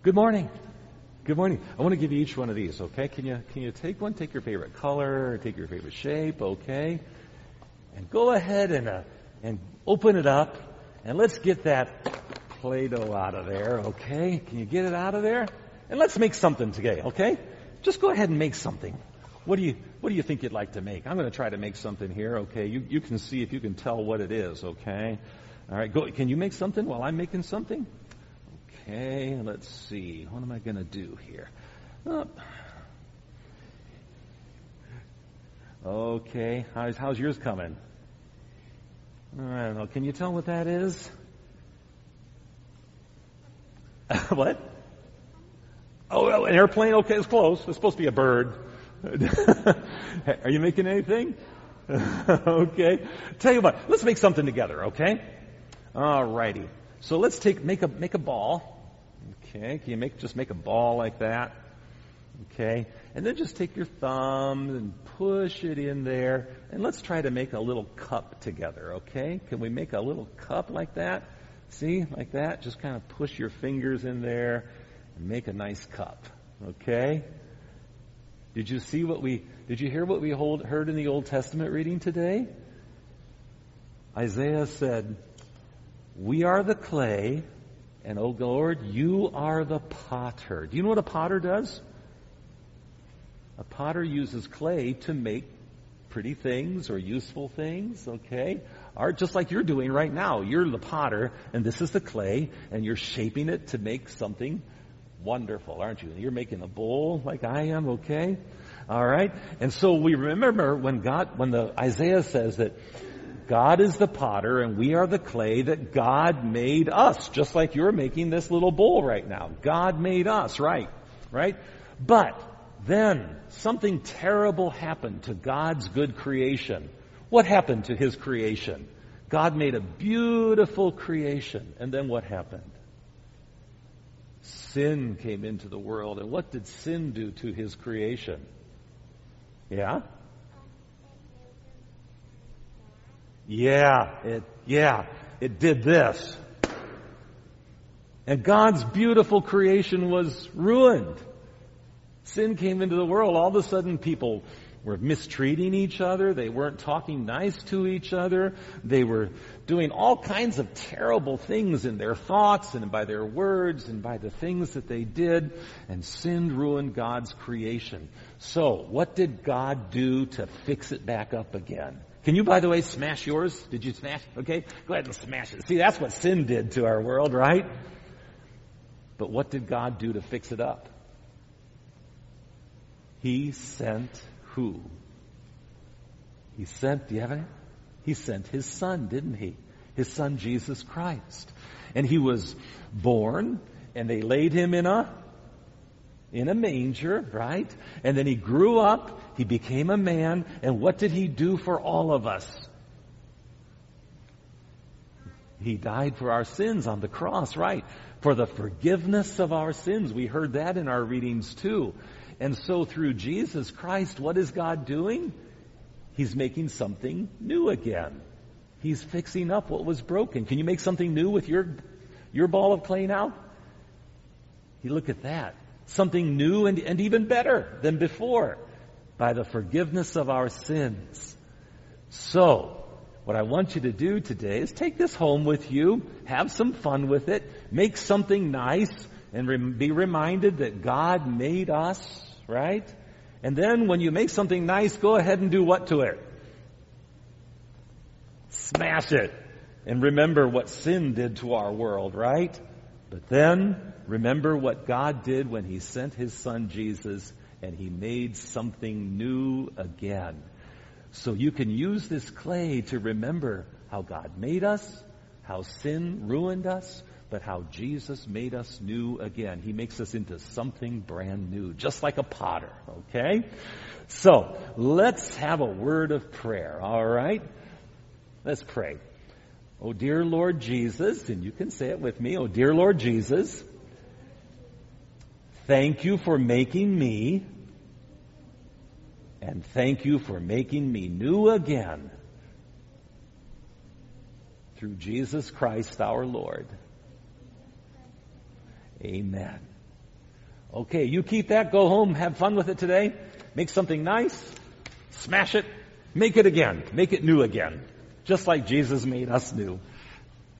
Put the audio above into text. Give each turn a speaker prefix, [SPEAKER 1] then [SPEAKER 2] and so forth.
[SPEAKER 1] Good morning. Good morning. I want to give you each one of these, okay? Can you take one? Take your favorite color, or take your favorite shape, okay? And go ahead and open it up, and let's get that Play-Doh out of there, okay? Can you get it out of there? And let's make something today, okay? Just go ahead and make something. What do you think you'd like to make? I'm going to try to make something here, okay? You can see if you can tell what it is, okay? All right, go. Can you make something while I'm making something? Okay, let's see. What am I going to do here? Okay, how's yours coming? I don't know. Can you tell what that is? What? Oh, an airplane? Okay, it's close. It's supposed to be a bird. Are you making anything? Okay. Tell you what, let's make something together, okay? All righty. So let's make a ball. Okay, can you just make a ball like that? Okay, and then just take your thumb and push it in there, and let's try to make a little cup together, okay? Can we make a little cup like that? See, like that? Just kind of push your fingers in there and make a nice cup, okay? Did you hear what we heard in the Old Testament reading today? Isaiah said, "We are the clay, and, O Lord, you are the potter." Do you know what a potter does? A potter uses clay to make pretty things or useful things, okay? Art, just like you're doing right now. You're the potter, and this is the clay, and you're shaping it to make something wonderful, aren't you? You're making a bowl like I am, okay? All right? And so we remember when Isaiah says that God is the potter and we are the clay, that God made us, just like you're making this little bowl right now. God made us, right? But then something terrible happened to God's good creation. What happened to his creation? God made a beautiful creation. And then what happened? Sin came into the world. And what did sin do to his creation? Yeah? It did this. And God's beautiful creation was ruined. Sin came into the world. All of a sudden people were mistreating each other. They weren't talking nice to each other. They were doing all kinds of terrible things in their thoughts and by their words and by the things that they did. And sin ruined God's creation. So, what did God do to fix it back up again? Can you, by the way, smash yours? Did you smash? Okay, go ahead and smash it. See, that's what sin did to our world, right? But what did God do to fix it up? He sent who? Do you have it? He sent his son, didn't he? His son, Jesus Christ. And he was born, and they laid him in a manger, right? And then he grew up, he became a man, and what did he do for all of us? He died for our sins on the cross, right? For the forgiveness of our sins. We heard that in our readings too. And so through Jesus Christ, what is God doing? He's making something new again. He's fixing up what was broken. Can you make something new with your ball of clay now? You look at that. Something new and even better than before by the forgiveness of our sins. So, what I want you to do today is take this home with you, have some fun with it, make something nice, and be reminded that God made us, right? And then when you make something nice, go ahead and do what to it? Smash it. And remember what sin did to our world, right? But then, remember what God did when he sent his son Jesus and he made something new again. So you can use this clay to remember how God made us, how sin ruined us, but how Jesus made us new again. He makes us into something brand new, just like a potter, okay? So, let's have a word of prayer, all right? Let's pray. Oh, dear Lord Jesus, and you can say it with me. Oh, dear Lord Jesus, thank you for making me, and thank you for making me new again through Jesus Christ our Lord. Amen. Okay, you keep that, go home, have fun with it today, make something nice, smash it, make it again, make it new again, just like Jesus made us new.